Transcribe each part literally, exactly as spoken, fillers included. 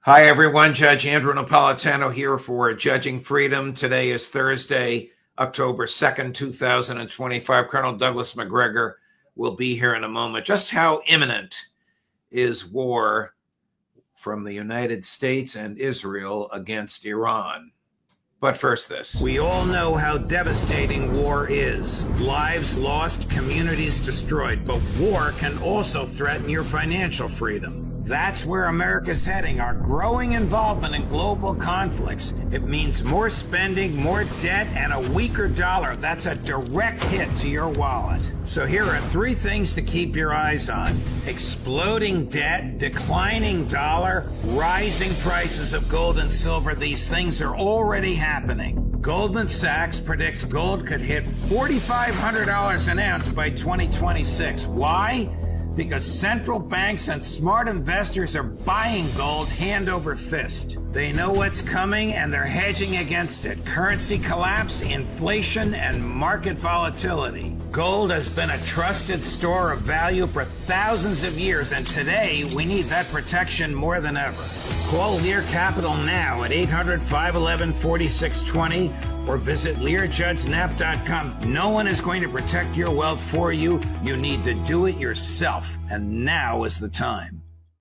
Hi, everyone. Judge Andrew Napolitano here for Judging Freedom. Today is Thursday, October second, two thousand twenty-five. Colonel Douglas Macgregor will be here in a moment. Just how imminent is war from the United States and Israel against Iran? But first, this. We all know how devastating war is. Lives lost, communities destroyed. But war can also threaten your financial freedom. That's where America's heading, our growing involvement in global conflicts. It means more spending, more debt, and a weaker dollar. That's a direct hit to your wallet. So here are three things to keep your eyes on. Exploding debt, declining dollar, rising prices of gold and silver. These things are already happening. Goldman Sachs predicts gold could hit four thousand five hundred dollars an ounce by twenty twenty-six. Why? Because central banks and smart investors are buying gold hand over fist. They know what's coming and they're hedging against it. Currency collapse, inflation, and market volatility. Gold has been a trusted store of value for thousands of years, and today we need that protection more than ever. Call Lear Capital now at eight hundred, five one one, four six two zero or visit Lear Judge Knapp dot com. No one is going to protect your wealth for you. You need to do it yourself, and now is the time.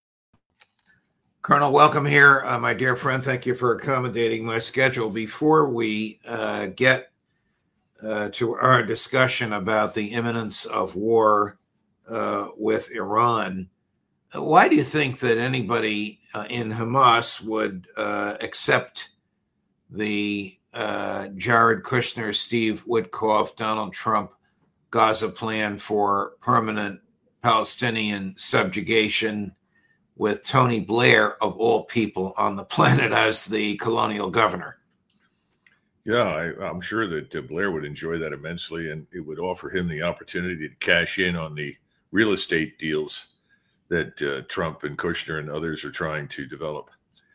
Colonel, welcome here. Uh, my dear friend, thank you for accommodating my schedule. Before we uh, get uh, to our discussion about the imminence of war uh, with Iran, why do you think that anybody uh, in Hamas would uh, accept the uh, Jared Kushner, Steve Witkoff, Donald Trump Gaza plan for permanent Palestinian subjugation with Tony Blair, of all people on the planet, as the colonial governor? Yeah, I, I'm sure that uh, Blair would enjoy that immensely, and it would offer him the opportunity to cash in on the real estate deals that uh, Trump and Kushner and others are trying to develop.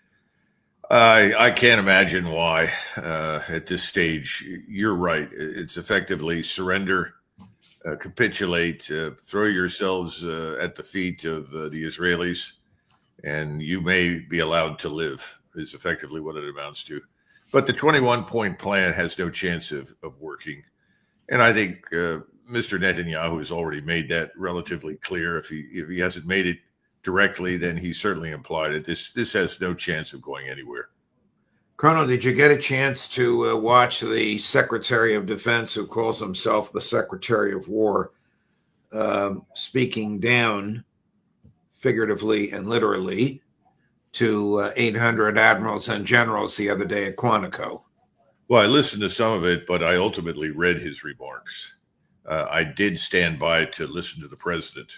I I can't imagine why uh, at this stage. You're right. It's effectively surrender, uh, capitulate, uh, throw yourselves uh, at the feet of uh, the Israelis, and you may be allowed to live, is effectively what it amounts to. But the twenty-one point plan has no chance of, of working. And I think uh, Mister Netanyahu has already made that relatively clear. If he if he hasn't made it directly, then he certainly implied it. This this has no chance of going anywhere. Colonel, did you get a chance to uh, watch the Secretary of Defense, who calls himself the Secretary of War, um, speaking down, figuratively and literally, to uh, eight hundred admirals and generals the other day at Quantico? Well, I listened to some of it, but I ultimately read his remarks. Uh, I did stand by to listen to the president.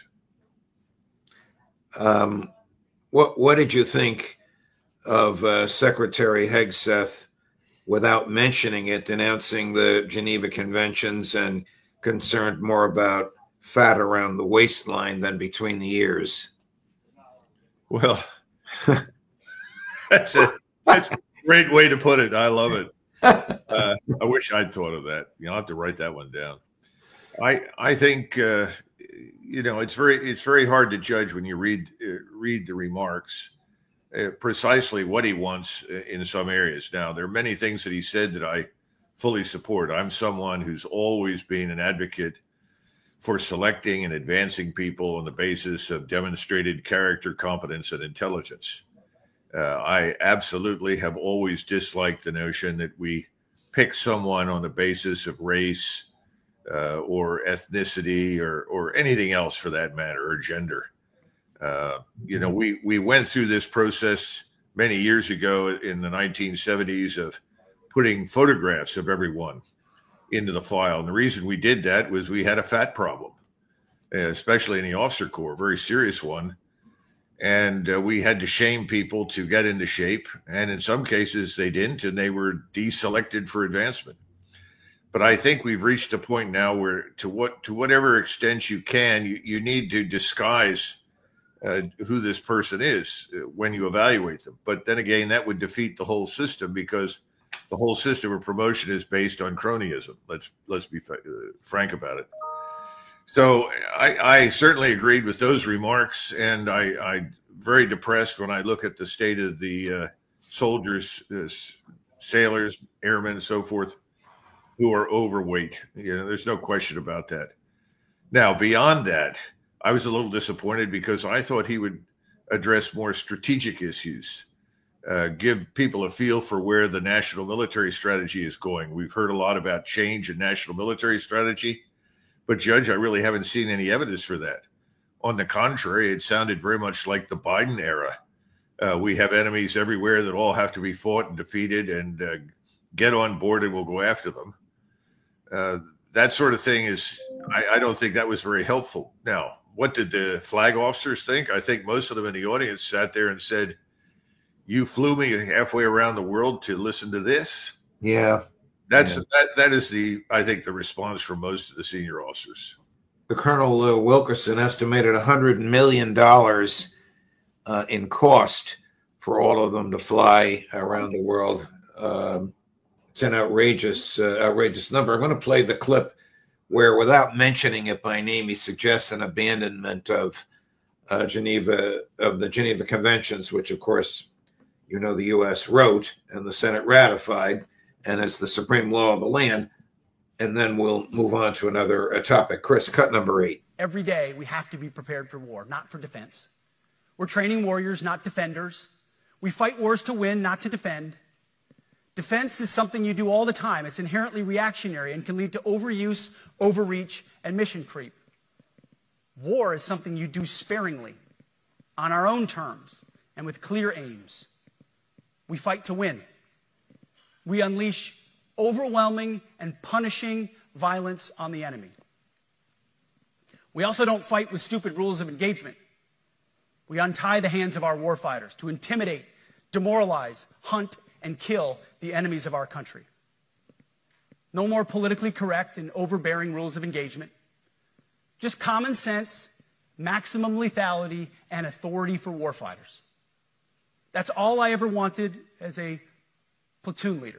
Um, what what did you think of uh, Secretary Hegseth, without mentioning it, denouncing the Geneva Conventions and concerned more about fat around the waistline than between the ears? Well, that's a that's a great way to put it. I love it. Uh, I wish I'd thought of that. You know, I'll have to write that one down. I I think uh, you know it's very it's very hard to judge when you read uh, read the remarks uh, precisely what he wants in some areas. Now, there are many things that he said that I fully support. I'm someone who's always been an advocate for selecting and advancing people on the basis of demonstrated character, competence, and intelligence. Uh, I absolutely have always disliked the notion that we pick someone on the basis of race, Uh, or ethnicity, or or anything else for that matter, or gender. Uh, you know, we we went through this process many years ago in the nineteen seventies of putting photographs of everyone into the file. And the reason we did that was we had a fat problem, especially in the officer corps, a very serious one. And uh, we had to shame people to get into shape. And in some cases they didn't, and they were deselected for advancement. But I think we've reached a point now where, to what to whatever extent you can, you, you need to disguise uh, who this person is uh, when you evaluate them. But then again, that would defeat the whole system, because the whole system of promotion is based on cronyism. Let's let's be uh, frank about it. So I, I certainly agreed with those remarks, and I, I very depressed when I look at the state of the uh, soldiers, uh, sailors, airmen, and so forth, who are overweight. You know, there's no question about that. Now, beyond that, I was a little disappointed because I thought he would address more strategic issues, uh, give people a feel for where the national military strategy is going. We've heard a lot about change in national military strategy, but Judge, I really haven't seen any evidence for that. On the contrary, it sounded very much like the Biden era. Uh, we have enemies everywhere that all have to be fought and defeated, and uh, get on board and we'll go after them. Uh, that sort of thing is, I, I don't think that was very helpful. Now, what did the flag officers think? I think most of them in the audience sat there and said, you flew me halfway around the world to listen to this? Yeah. That's yeah. that. That is the, I think, the response from most of the senior officers. The Colonel uh, Wilkerson estimated one hundred million dollars uh, in cost for all of them to fly around the world. Um, it's an outrageous, uh, outrageous number. I'm going to play the clip where, without mentioning it by name, he suggests an abandonment of uh, Geneva, of the Geneva Conventions, which, of course, you know, the U S wrote and the Senate ratified, and as the supreme law of the land. And then we'll move on to another uh, topic. Chris, cut number eight. Every day we have to be prepared for war, not for defense. We're training warriors, not defenders. We fight wars to win, not to defend. Defense is something you do all the time. It's inherently reactionary and can lead to overuse, overreach, and mission creep. War is something you do sparingly, on our own terms, and with clear aims. We fight to win. We unleash overwhelming and punishing violence on the enemy. We also don't fight with stupid rules of engagement. We untie the hands of our warfighters to intimidate, demoralize, hunt, and kill the enemies of our country. No more politically correct and overbearing rules of engagement. Just common sense, maximum lethality, and authority for warfighters. That's all I ever wanted as a platoon leader.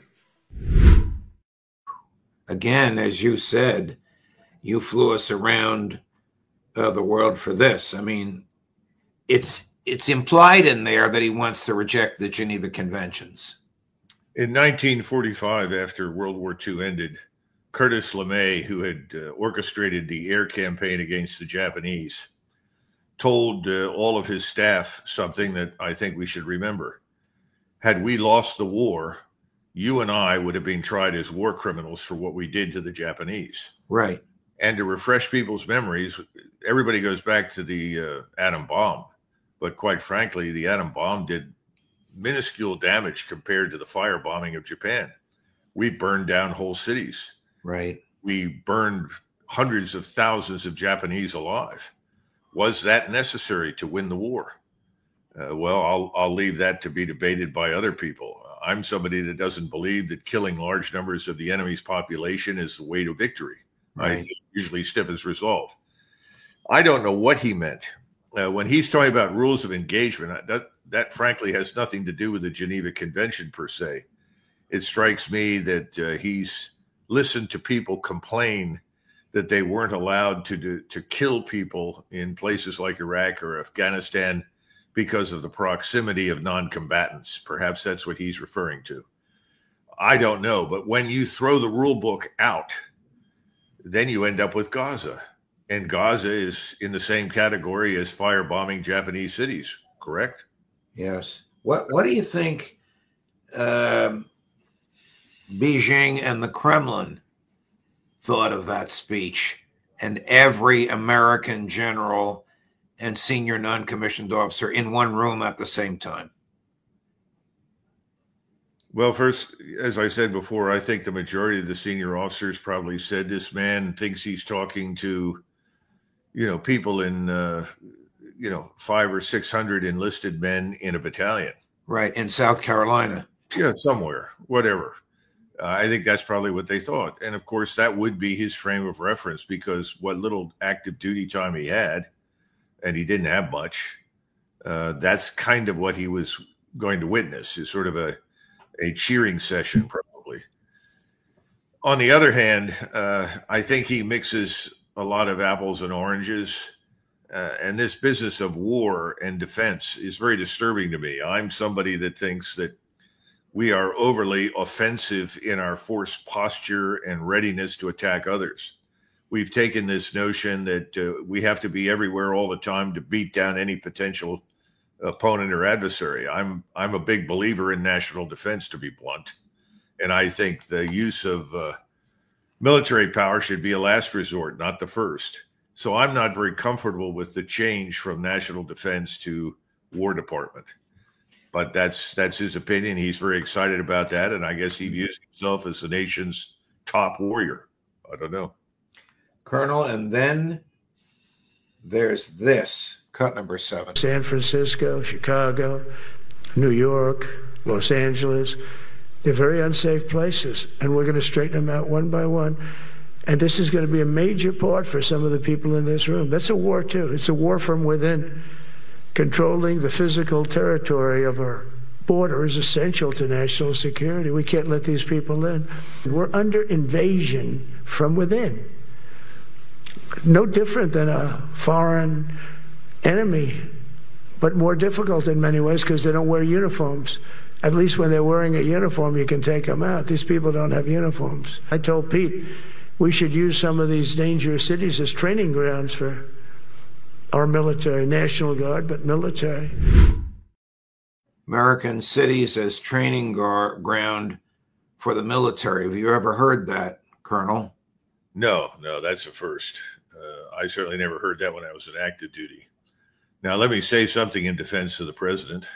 Again, as you said, you flew us around uh, the world for this. I mean, it's it's implied in there that he wants to reject the Geneva Conventions. In nineteen forty-five, after World War Two ended, Curtis LeMay, who had uh, orchestrated the air campaign against the Japanese, told uh, all of his staff something that I think we should remember. Had we lost the war, you and I would have been tried as war criminals for what we did to the Japanese. Right. And to refresh people's memories, everybody goes back to the uh, atom bomb. But quite frankly, the atom bomb did minuscule damage compared to the firebombing of Japan. We burned down whole cities. Right. We burned hundreds of thousands of Japanese alive. Was that necessary to win the war? Uh, well, I'll, I'll leave that to be debated by other people. I'm somebody that doesn't believe that killing large numbers of the enemy's population is the way to victory. Right. I usually stiffens resolve. I don't know what he meant. Uh, when he's talking about rules of engagement, that, that frankly has nothing to do with the Geneva Convention per se. It strikes me that uh, he's listened to people complain that they weren't allowed to do, to kill people in places like Iraq or Afghanistan because of the proximity of non-combatants. Perhaps that's what he's referring to. I don't know. But when you throw the rule book out, then you end up with Gaza. And Gaza is in the same category as firebombing Japanese cities, correct? Yes. What What do you think um, Beijing and the Kremlin thought of that speech, and every American general and senior non-commissioned officer in one room at the same time? Well, first, as I said before, I think the majority of the senior officers probably said this man thinks he's talking to, you know, people in, uh, you know, five or six hundred enlisted men in a battalion. Right, in South Carolina. Yeah, somewhere, whatever. Uh, I think that's probably what they thought. And of course, that would be his frame of reference, because what little active duty time he had, and he didn't have much, uh, that's kind of what he was going to witness, is sort of a, a cheering session, probably. On the other hand, uh, I think he mixes a lot of apples and oranges. uh, and this business of war and defense is very disturbing to me. I'm somebody that thinks that we are overly offensive in our force posture and readiness to attack others. We've taken this notion that uh, we have to be everywhere all the time to beat down any potential opponent or adversary. I'm I'm a big believer in national defense, to be blunt, and I think the use of uh, military power should be a last resort, not the first. So I'm not very comfortable with the change from national defense to War Department. But that's that's his opinion. He's very excited about that, and I guess he views himself as the nation's top warrior. I don't know. Colonel, and then there's this, cut number seven. San Francisco, Chicago, New York, Los Angeles, they're very unsafe places, and we're going to straighten them out one by one. And this is going to be a major part for some of the people in this room. That's a war, too. It's a war from within. Controlling the physical territory of our border is essential to national security. We can't let these people in. We're under invasion from within. No different than a foreign enemy, but more difficult in many ways because they don't wear uniforms. At least when they're wearing a uniform, you can take them out. These people don't have uniforms. I told Pete we should use some of these dangerous cities as training grounds for our military, National Guard, but military. American cities as training gar- ground for the military. Have you ever heard that, Colonel? No, no, that's a first. Uh, I certainly never heard that when I was in active duty. Now, let me say something in defense of the president.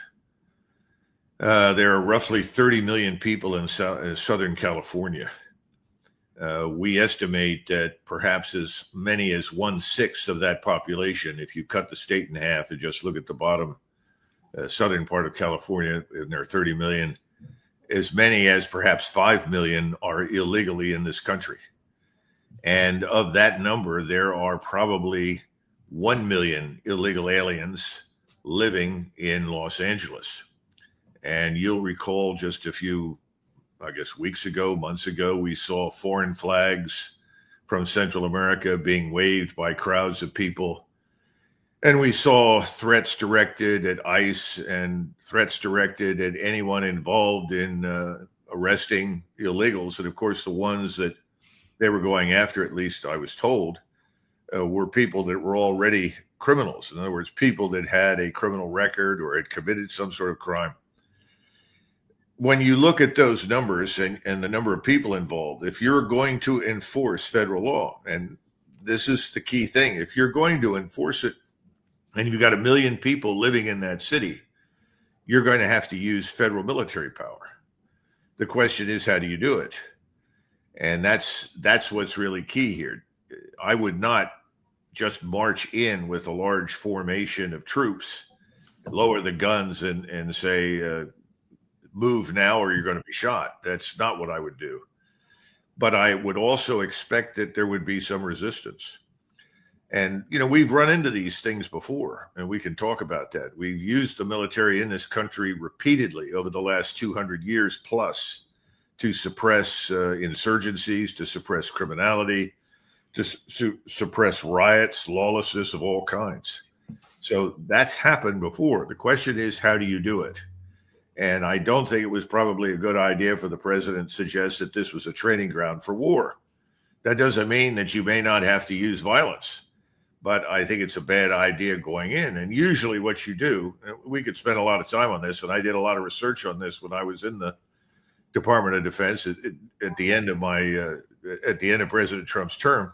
Uh, there are roughly thirty million people in, so- in Southern California. Uh, we estimate that perhaps as many as one-sixth of that population, if you cut the state in half and just look at the bottom uh, southern part of California, and there are thirty million, as many as perhaps five million are illegally in this country. And of that number, there are probably one million illegal aliens living in Los Angeles. And you'll recall just a few I guess weeks ago, months ago, we saw foreign flags from Central America being waved by crowds of people. And we saw threats directed at ICE and threats directed at anyone involved in uh, arresting illegals. And of course, the ones that they were going after, at least I was told, uh, were people that were already criminals. In other words, people that had a criminal record or had committed some sort of crime. When you look at those numbers and, and the number of people involved, if you're going to enforce federal law, and this is the key thing, if you're going to enforce it and you've got a million people living in that city, you're going to have to use federal military power. The question is, how do you do it? And that's that's what's really key here. I would not just march in with a large formation of troops, lower the guns and, and say, uh, move now or you're going to be shot. That's not what I would do. But I would also expect that there would be some resistance. And, you know, we've run into these things before, and we can talk about that. We've used the military in this country repeatedly over the last two hundred years plus to suppress uh, insurgencies, to suppress criminality, to su- suppress riots, lawlessness of all kinds. So that's happened before. The question is, how do you do it? And I don't think it was probably a good idea for the president to suggest that this was a training ground for war. That doesn't mean that you may not have to use violence, but I think it's a bad idea going in. And usually what you do, we could spend a lot of time on this, and I did a lot of research on this when I was in the Department of Defense at, at the end of my, uh, at the end of President Trump's term,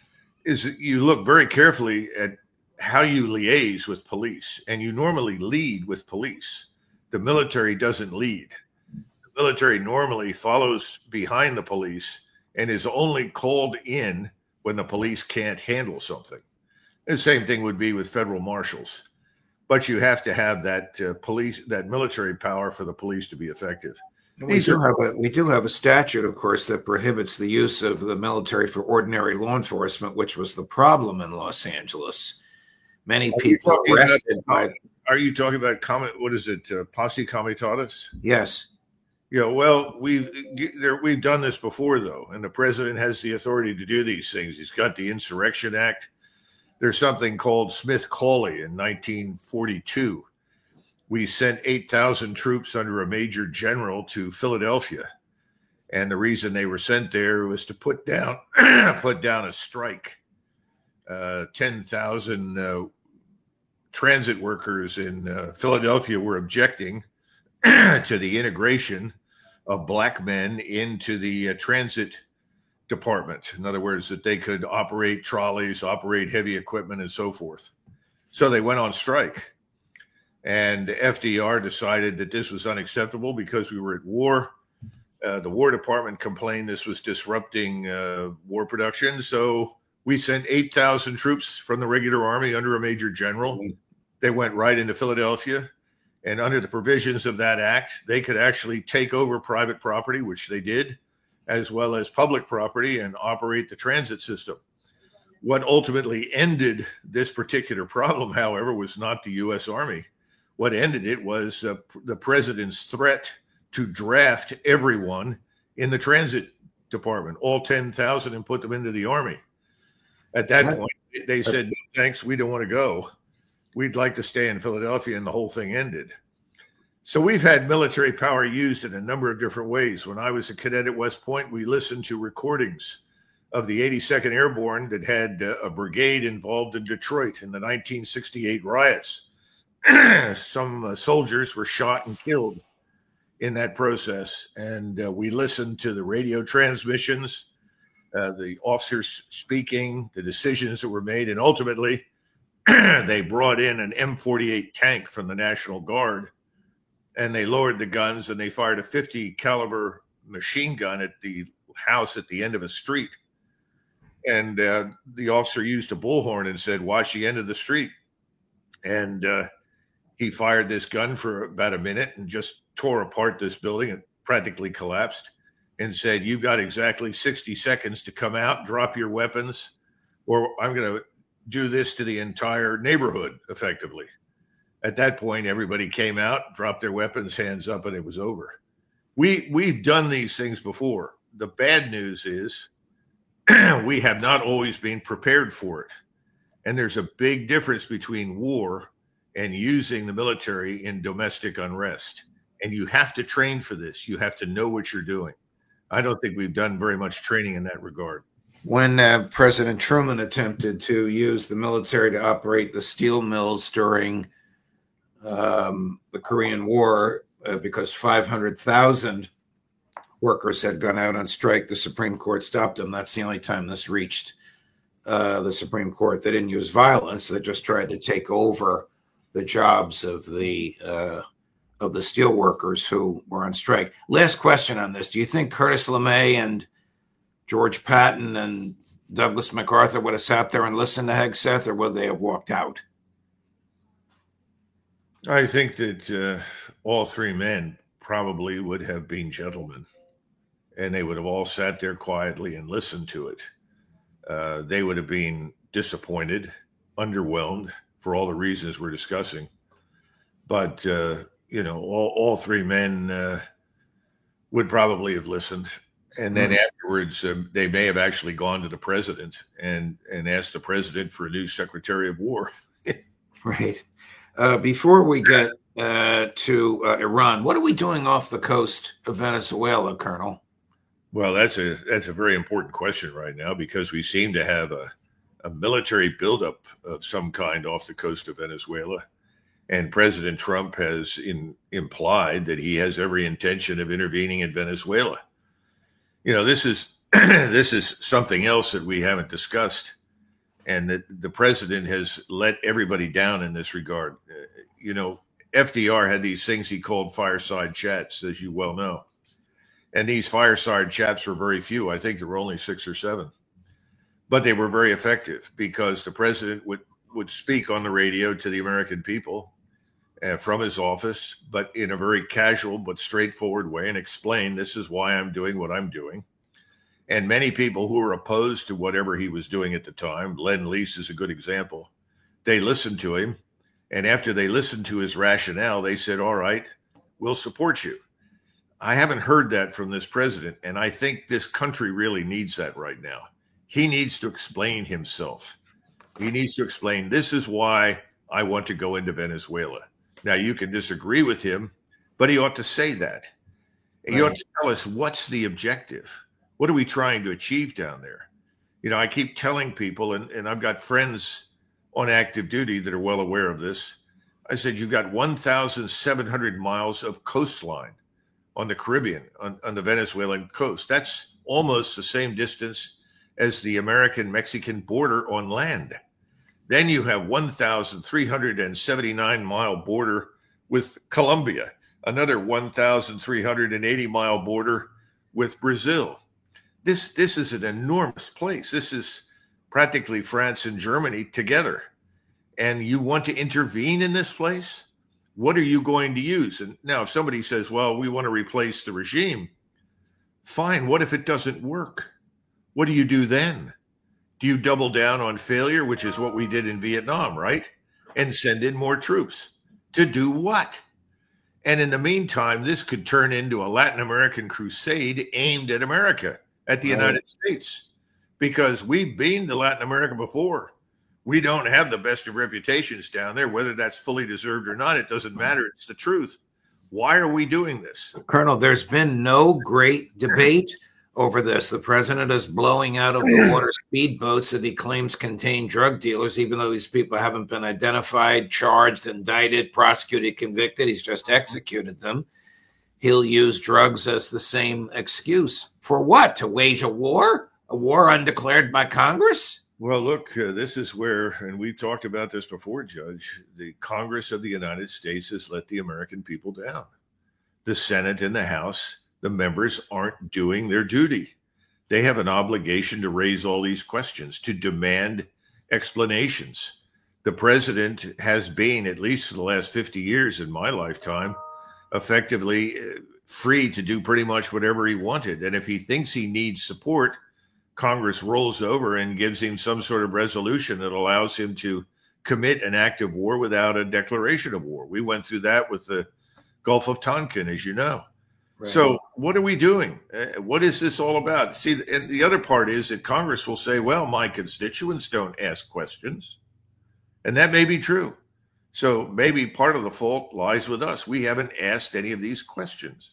is you look very carefully at how you liaise with police, and you normally lead with police. The military doesn't lead. The military normally follows behind the police and is only called in when the police can't handle something. The same thing would be with federal marshals. But you have to have that uh, police, that military power for the police to be effective. We do have a we do have a statute, of course, that prohibits the use of the military for ordinary law enforcement, which was the problem in Los Angeles. Many people arrested by. Are you talking about comment? What is it? Uh, Posse Comitatus? Yes. Yeah. Well, we've there, we've done this before, though, and the president has the authority to do these things. He's got the Insurrection Act. There's something called Smith-Cawley in nineteen forty-two. We sent eight thousand troops under a major general to Philadelphia. And the reason they were sent there was to put down put down a strike. Uh, ten thousand uh, transit workers in uh, Philadelphia were objecting to the integration of black men into the uh, transit department. In other words, that they could operate trolleys, operate heavy equipment, and so forth. So they went on strike. And F D R decided that this was unacceptable because we were at war. Uh, the War Department complained this was disrupting uh, war production. So we sent eight thousand troops from the regular army under a major general. They went right into Philadelphia. And under the provisions of that act, they could actually take over private property, which they did, as well as public property, and operate the transit system. What ultimately ended this particular problem, however, was not the U S Army. What ended it was uh, the president's threat to draft everyone in the transit department, all ten thousand, and put them into the Army. At that point, they said, no, thanks, we don't want to go. We'd like to stay in Philadelphia, and the whole thing ended. So we've had military power used in a number of different ways. When I was a cadet at West Point, we listened to recordings of the eighty-second Airborne that had uh, a brigade involved in Detroit in the nineteen sixty-eight riots. Some uh, soldiers were shot and killed in that process. And uh, we listened to the radio transmissions, uh, the officers speaking, the decisions that were made. And ultimately, they brought in an M forty-eight tank from the National Guard, and they lowered the guns and they fired a fifty caliber machine gun at the house at the end of a street. And uh, the officer used a bullhorn and said, watch the end of the street. And uh, he fired this gun for about a minute and just tore apart this building. It practically collapsed, and said, you've got exactly sixty seconds to come out, drop your weapons, or I'm going to do this to the entire neighborhood effectively. At that point, everybody came out, dropped their weapons, hands up, and it was over. We, we've done these things before. The bad news is we have not always been prepared for it. And there's a big difference between war and using the military in domestic unrest. And you have to train for this. You have to know what you're doing. I don't think we've done very much training in that regard. When uh, President Truman attempted to use the military to operate the steel mills during um, the Korean War, uh, because five hundred thousand workers had gone out on strike, the Supreme Court stopped them. That's the only time this reached uh, the Supreme Court. They didn't use violence. They just tried to take over the jobs of the uh, of the steel workers who were on strike. Last question on this. Do you think Curtis LeMay and George Patton and Douglas MacArthur would have sat there and listened to Hegseth, or would they have walked out? I think that uh, all three men probably would have been gentlemen, and they would have all sat there quietly and listened to it. Uh, they would have been disappointed, underwhelmed for all the reasons we're discussing. But, uh, you know, all, all three men uh, would probably have listened. And then mm-hmm. afterwards, um, they may have actually gone to the president and, and asked the president for a new Secretary of War. Right. Uh, before we get uh, to uh, Iran, what are we doing off the coast of Venezuela, Colonel? Well, that's a that's a very important question right now, because we seem to have a, a military buildup of some kind off the coast of Venezuela. And President Trump has in, implied that he has every intention of intervening in Venezuela. You know, this is this is something else that we haven't discussed, and that the president has let everybody down in this regard. Uh, you know, F D R had these things he called fireside chats, as you well know. And these fireside chats were very few. I think there were only six or seven. But they were very effective, because the president would, would speak on the radio to the American people uh, from his office, but in a very casual but straightforward way, and explain, this is why I'm doing what I'm doing. And many people who were opposed to whatever he was doing at the time, Lend-Lease is a good example, they listened to him. And after they listened to his rationale, they said, all right, we'll support you. I haven't heard that from this president, and I think this country really needs that right now. He needs to explain himself. He needs to explain, this is why I want to go into Venezuela. Now, you can disagree with him, but he ought to say that. He Right. ought to tell us, what's the objective? What are we trying to achieve down there? You know, I keep telling people, and, and I've got friends on active duty that are well aware of this. I said, you've got one thousand seven hundred miles of coastline on the Caribbean, on, on the Venezuelan coast. That's almost the same distance as the American-Mexican border on land. Then you have one thousand three hundred seventy-nine mile border with Colombia, another one thousand three hundred eighty mile border with Brazil. This, this is an enormous place. This is practically France and Germany together. And you want to intervene in this place? What are you going to use? And now if somebody says, well, we want to replace the regime, fine. What if it doesn't work? What do you do then? Do you double down on failure, which is what we did in Vietnam, right? And send in more troops to do what? And in the meantime, this could turn into a Latin American crusade aimed at America, at the Right. United States, because we've been to Latin America before. We don't have the best of reputations down there, whether that's fully deserved or not. It doesn't matter. It's the truth. Why are we doing this? Colonel, there's been no great debate over this. The president is blowing out of the water speedboats that he claims contain drug dealers, even though these people haven't been identified, charged, indicted, prosecuted, convicted. He's just executed them. He'll use drugs as the same excuse. For what? To wage a war? A war undeclared by Congress? Well, look, uh, this is where, and we've talked about this before, Judge, the Congress of the United States has let the American people down. The Senate and the House, the members aren't doing their duty. They have an obligation to raise all these questions, to demand explanations. The president has been, at least for the last fifty years in my lifetime, effectively uh, free to do pretty much whatever he wanted. And if he thinks he needs support, Congress rolls over and gives him some sort of resolution that allows him to commit an act of war without a declaration of war. We went through that with the Gulf of Tonkin, as you know. Right. So what are we doing? Uh, what is this all about? See, and the other part is that Congress will say, well, my constituents don't ask questions. And that may be true. So maybe part of the fault lies with us. We haven't asked any of these questions.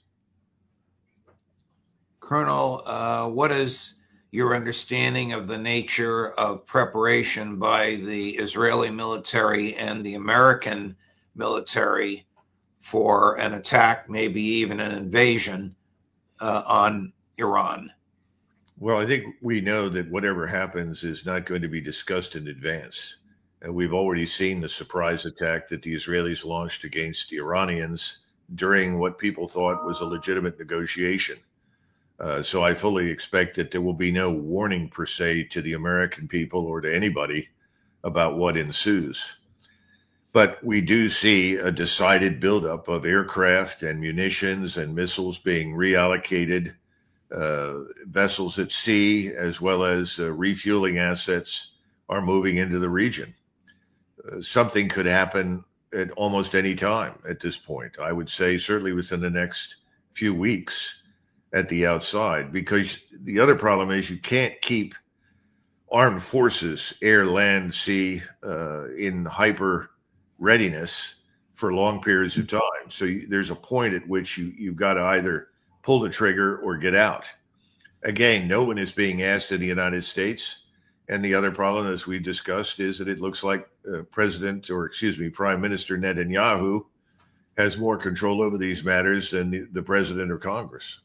Colonel, uh, what is your understanding of the nature of preparation by the Israeli military and the American military for an attack, maybe even an invasion uh, on Iran? Well, I think we know that whatever happens is not going to be discussed in advance. And we've already seen the surprise attack that the Israelis launched against the Iranians during what people thought was a legitimate negotiation. Uh, so I fully expect that there will be no warning per se to the American people or to anybody about what ensues. But we do see a decided buildup of aircraft and munitions and missiles being reallocated, uh, vessels at sea, as well as uh, refueling assets are moving into the region. Uh, something could happen at almost any time at this point. I would say certainly within the next few weeks at the outside, because the other problem is you can't keep armed forces, air, land, sea, uh, in hyper readiness for long periods of time. So you, there's a point at which you, you've got to either pull the trigger or get out. Again, no one is being asked in the United States. And the other problem, as we discussed, is that it looks like uh, President, or excuse me, Prime Minister Netanyahu has more control over these matters than the, the President or Congress.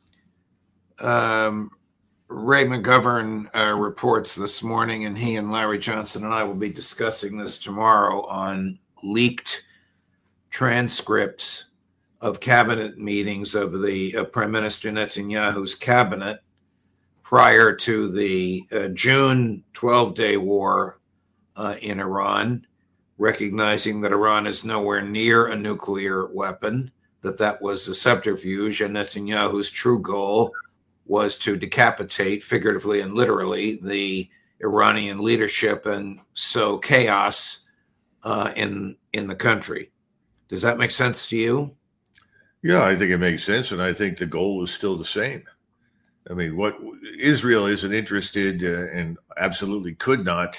Um, Ray McGovern uh, reports this morning, and he and Larry Johnson and I will be discussing this tomorrow, on leaked transcripts of cabinet meetings of the uh, Prime Minister Netanyahu's cabinet prior to the uh, June twelve-day war uh, in Iran, recognizing that Iran is nowhere near a nuclear weapon, that that was a subterfuge, and Netanyahu's true goal was to decapitate, figuratively and literally, the Iranian leadership and sow chaos uh, in in the country. Does that make sense to you? Yeah, I think it makes sense, and I think the goal is still the same. I mean, what Israel isn't interested uh, and absolutely could not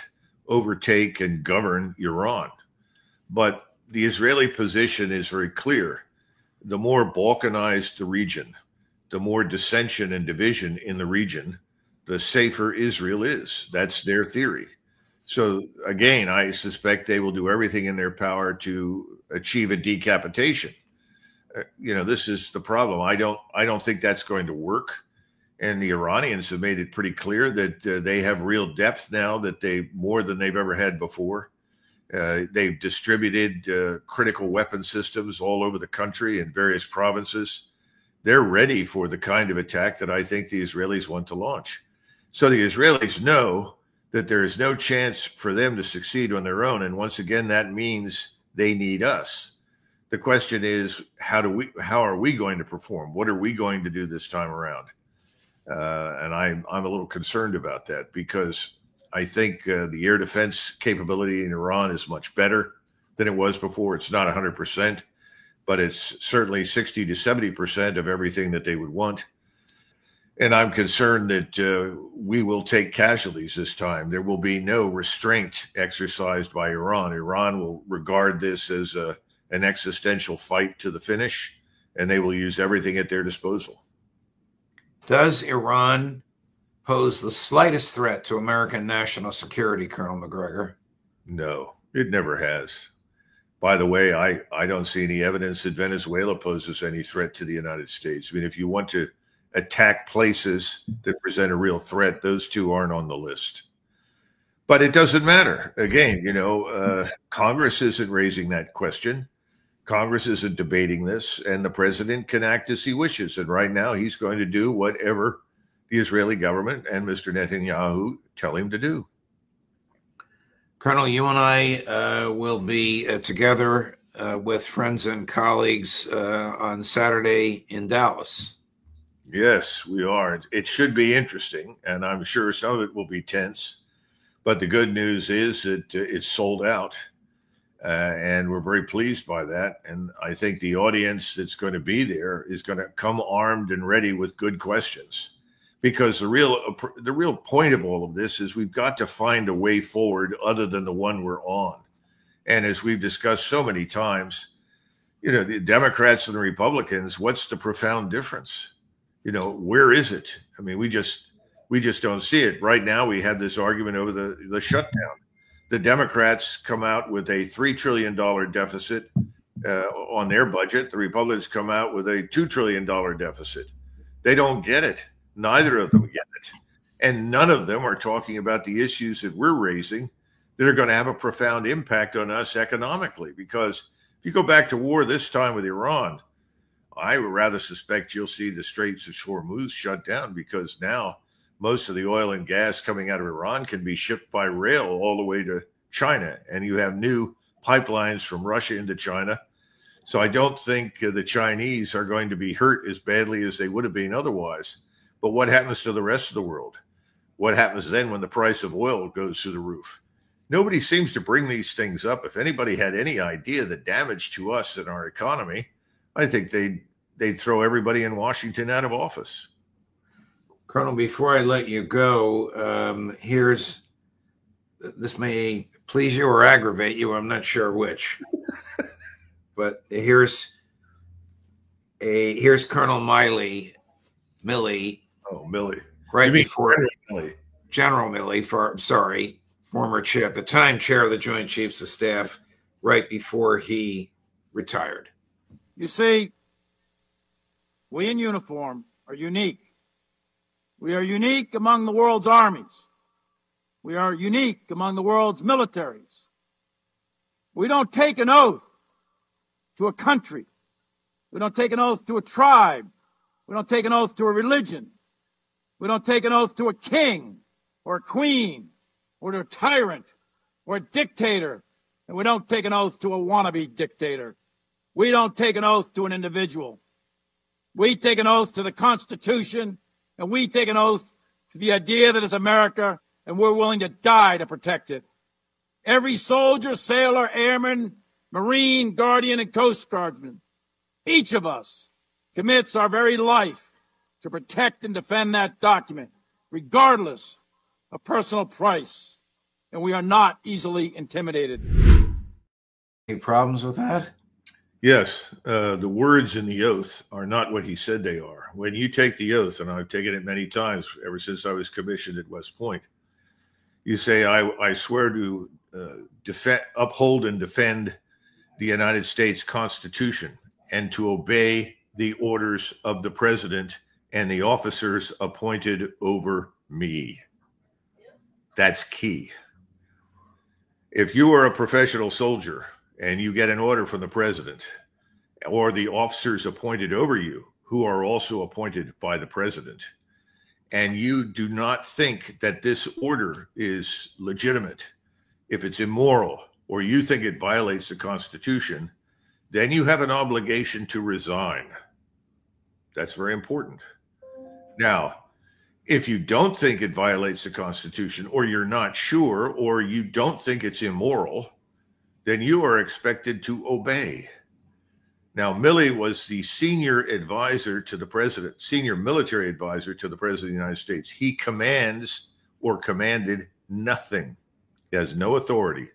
overtake and govern Iran. But the Israeli position is very clear. The more balkanized the region, the more dissension and division in the region, the safer Israel is. That's their theory. So again, I suspect they will do everything in their power to achieve a decapitation. Uh, you know, this is the problem. I don't, I don't think that's going to work. And the Iranians have made it pretty clear that uh, they have real depth now, that they more than they've ever had before. Uh, they've distributed uh, critical weapon systems all over the country in various provinces. They're ready for the kind of attack that I think the Israelis want to launch. So the Israelis know that there is no chance for them to succeed on their own. And once again, that means they need us. The question is, how do we, how are we going to perform? What are we going to do this time around? Uh, and I'm, I'm a little concerned about that, because I think uh, the air defense capability in Iran is much better than it was before. It's not one hundred percent, but it's certainly sixty to seventy percent of everything that they would want. And I'm concerned that uh, we will take casualties this time. There will be no restraint exercised by Iran. Iran will regard this as a, an existential fight to the finish, and they will use everything at their disposal. Does Iran pose the slightest threat to American national security, Colonel Macgregor? No, it never has. By the way, I, I don't see any evidence that Venezuela poses any threat to the United States. I mean, if you want to attack places that present a real threat, those two aren't on the list. But it doesn't matter. Again, you know, uh, Congress isn't raising that question. Congress isn't debating this, and the president can act as he wishes. And right now, he's going to do whatever the Israeli government and Mister Netanyahu tell him to do. Colonel, you and I uh, will be uh, together uh, with friends and colleagues uh, on Saturday in Dallas. Yes, we are. It should be interesting, and I'm sure some of it will be tense. But the good news is that uh, it's sold out. Uh, and we're very pleased by that. And I think the audience that's going to be there is going to come armed and ready with good questions, because the real uh, the real point of all of this is we've got to find a way forward other than the one we're on. And as we've discussed so many times, you know, the Democrats and the Republicans, what's the profound difference? You know, where is it? I mean, we just we just don't see it. Right now, we have this argument over the, the shutdown. The Democrats come out with a three trillion dollars deficit uh, on their budget. The Republicans come out with a two trillion dollars deficit. They don't get it. Neither of them get it. And none of them are talking about the issues that we're raising that are going to have a profound impact on us economically. Because if you go back to war this time with Iran, I would rather suspect you'll see the Straits of Hormuz shut down, because now most of the oil and gas coming out of Iran can be shipped by rail all the way to China. And you have new pipelines from Russia into China. So I don't think uh, the Chinese are going to be hurt as badly as they would have been otherwise. But what happens to the rest of the world? What happens then when the price of oil goes through the roof? Nobody seems to bring these things up. If anybody had any idea the damage to us and our economy, I think they'd, they'd throw everybody in Washington out of office. Colonel, before I let you go, um, here's, this may please you or aggravate you, I'm not sure which, but here's a, here's Colonel Miley, Milley. Oh, Milley. Right before, Milley. General Milley, for, sorry, former chair, at the time chair of the Joint Chiefs of Staff, right before he retired. You see, we in uniform are unique. We are unique among the world's armies. We are unique among the world's militaries. We don't take an oath to a country. We don't take an oath to a tribe. We don't take an oath to a religion. We don't take an oath to a king or a queen or to a tyrant or a dictator. And we don't take an oath to a wannabe dictator. We don't take an oath to an individual. We take an oath to the Constitution. And we take an oath to the idea that it's America, and we're willing to die to protect it. Every soldier, sailor, airman, Marine, Guardian, and Coast Guardsman, each of us commits our very life to protect and defend that document, regardless of personal price. and we are not easily intimidated. Any problems with that? Yes, uh, the words in the oath are not what he said they are. When you take the oath, and I've taken it many times ever since I was commissioned at West Point, you say, I, I swear to uh, defend, uphold and defend the United States Constitution and to obey the orders of the president and the officers appointed over me. That's key. If you are a professional soldier and you get an order from the president or the officers appointed over you, who are also appointed by the president, and you do not think that this order is legitimate, if it's immoral, or you think it violates the Constitution, then you have an obligation to resign. That's very important. Now, if you don't think it violates the Constitution, or you're not sure, or you don't think it's immoral, then you are expected to obey. Now, Milley was the senior advisor to the president, senior military advisor to the president of the United States. He commands or commanded nothing. He has no authority.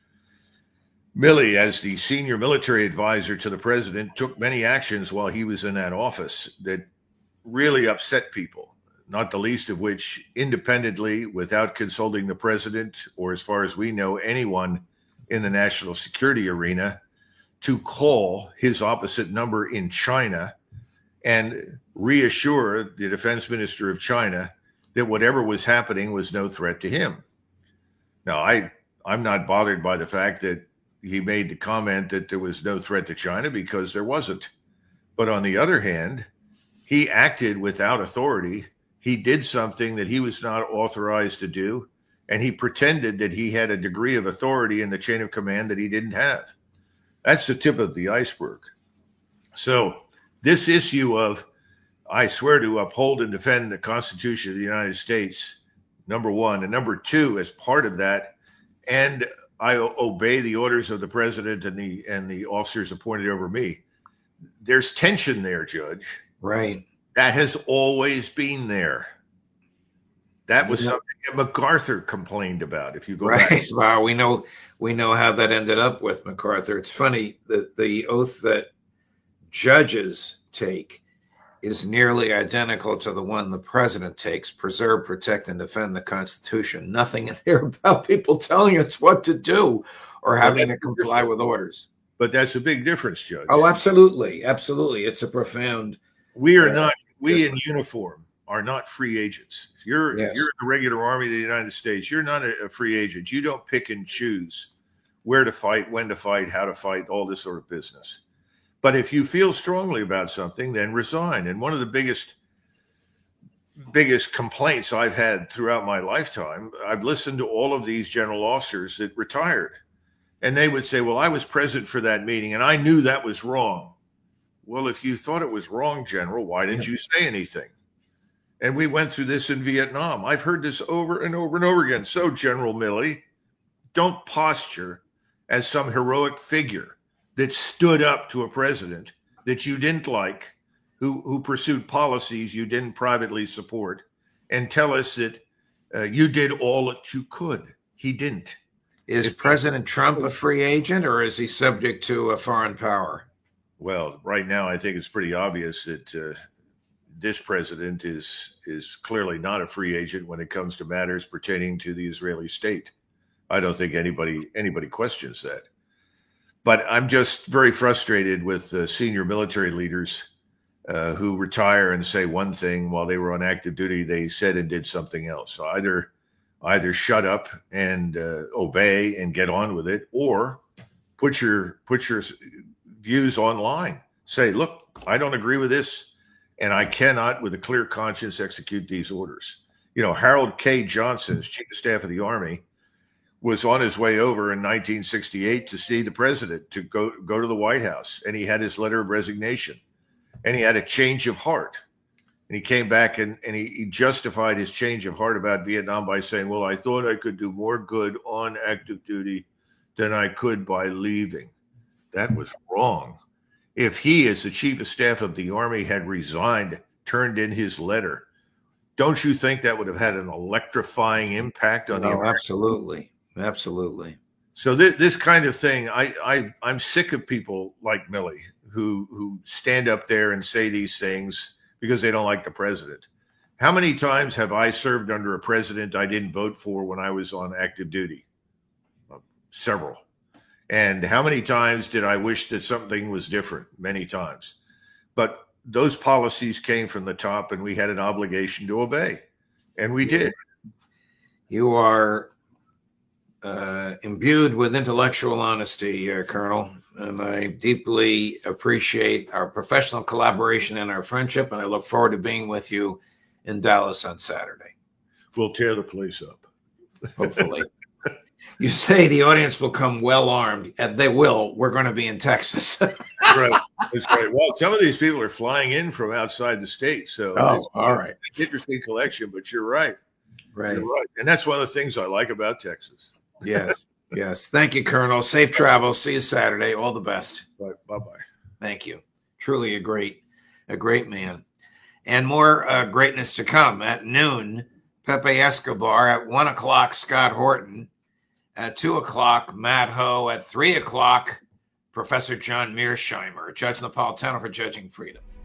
Milley, as the senior military advisor to the president, took many actions while he was in that office that really upset people, not the least of which, independently, without consulting the president, or as far as we know, anyone in the national security arena, to call his opposite number in China and reassure the defense minister of China that whatever was happening was no threat to him. Now, I, I'm not bothered by the fact that he made the comment that there was no threat to China, because there wasn't. But on the other hand, he acted without authority. He did something that he was not authorized to do, and he pretended that he had a degree of authority in the chain of command that he didn't have. That's the tip of the iceberg. So this issue of, I swear to uphold and defend the Constitution of the United States, number one, and number two, as part of that, and I obey the orders of the president and the and the officers appointed over me. There's tension there, Judge. Right. That has always been there. That was Yeah. something that MacArthur complained about. If you go Right. back, Wow. We know we know how that ended up with MacArthur. It's funny that the oath that judges take is nearly identical to the one the president takes: preserve, protect, and defend the Constitution. Nothing in there about people telling us what to do or having to comply with orders. but that's a big difference, Judge. Oh, absolutely. Absolutely. It's a profound. We are uh, not, we in different. uniform are not free agents. If you're, Yes. if you're in the regular Army of the United States, you're not a, a free agent. You don't pick and choose where to fight, when to fight, how to fight, all this sort of business. But if you feel strongly about something, then resign. And one of the biggest, biggest complaints I've had throughout my lifetime, I've listened to all of these general officers that retired, and they would say, well, I was present for that meeting and I knew that was wrong. Well, if you thought it was wrong, General, why didn't you say anything? And we went through this in Vietnam. I've heard this over and over and over again. So, General Milley, don't posture as some heroic figure that stood up to a president that you didn't like, who, who pursued policies you didn't privately support, and tell us that uh, you did all that you could. He didn't. Is If- President Trump a free agent, or is he subject to a foreign power? Well, right now, I think it's pretty obvious that uh, this president is is clearly not a free agent when it comes to matters pertaining to the Israeli state. I don't think anybody anybody questions that. But I'm just very frustrated with uh, senior military leaders uh, who retire and say one thing while they were on active duty. They said and did something else. So either either shut up and uh, obey and get on with it, or put your put your views online. Say, look, I don't agree with this, and I cannot, with a clear conscience, execute these orders. You know, Harold K. Johnson, as Chief of Staff of the Army, was on his way over in nineteen sixty-eight to see the president, to go go to the White House, and he had his letter of resignation, and he had a change of heart. And he came back and, and he, he justified his change of heart about Vietnam by saying, well, I thought I could do more good on active duty than I could by leaving. That was wrong. If he, as the Chief of Staff of the Army, had resigned, turned in his letter, don't you think that would have had an electrifying impact on the No, American? absolutely. Absolutely. So this, this kind of thing, I, I, I'm sick of people like Milley who, who stand up there and say these things because they don't like the president. How many times have I served under a president I didn't vote for when I was on active duty? Well, several. And how many times did I wish that something was different? Many times. But those policies came from the top, and we had an obligation to obey. And we did. You are uh, imbued with intellectual honesty, uh, Colonel, and I deeply appreciate our professional collaboration and our friendship, and I look forward to being with you in Dallas on Saturday. We'll tear the place up. Hopefully. You say the audience will come well armed, and they will. We're going to be in Texas. Right. That's right. Well, some of these people are flying in from outside the state. So, oh, all right. Interesting collection, but you're right. Right. You're right. And that's one of the things I like about Texas. Yes. Yes. Thank you, Colonel. Safe travel. See you Saturday. All the best. Right. Bye-bye. Thank you. Truly a great, a great man. And more uh, greatness to come. At noon, Pepe Escobar. At one o'clock, Scott Horton. At two o'clock, Matt Ho. At three o'clock, Professor John Mearsheimer. Judge Napolitano for Judging Freedom.